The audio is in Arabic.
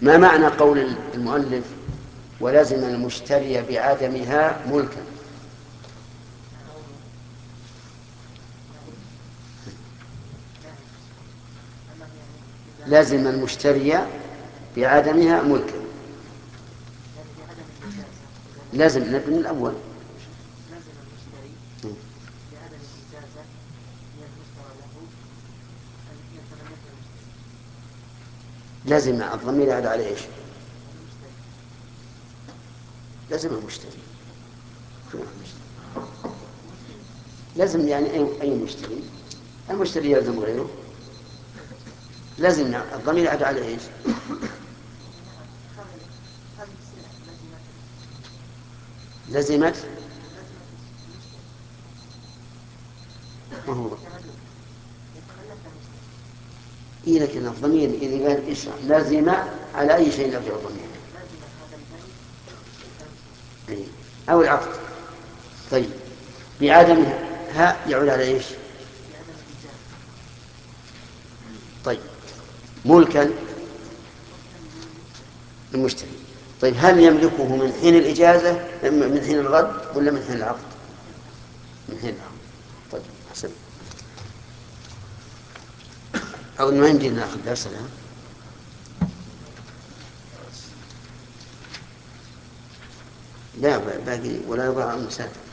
ما معنى قول المؤلف ولزم المشتري بعدمها ملكا؟ لازم المشتري بعدمها ملكا. لازم نبني الأول. لازم المشتري بعدم الإجازة من المشترى له أن يتملك المشتري. لازم الضمير يعود على ايش؟ المشتري. لازم المشتري. لازم يعني أي مشتري. المشتري يلزم غيره. لازم الضمير يعود على ايش؟ هذه الصلة لزمت. لازمة المشتري وهو يتملك المشتري. إيه لكن الضمير إذا قال إيش لازم على أي شيء يرجع الضمير؟ لازم هذا البيت المشتري. إيه. أو العقد. طيب بعدم ها يعود على إيش؟ بعدم الإجازة. طيب ملكا ملكا للمشتري. المشتري. طيب هل يملكه من حين الإجازة من حين الغد ولا من حين العقد؟ من حين العقد. من حين العقد. طيب أحسن. أو ما يمدينا نأخذ درس الآن. لا باقي ولا يضع المسافة.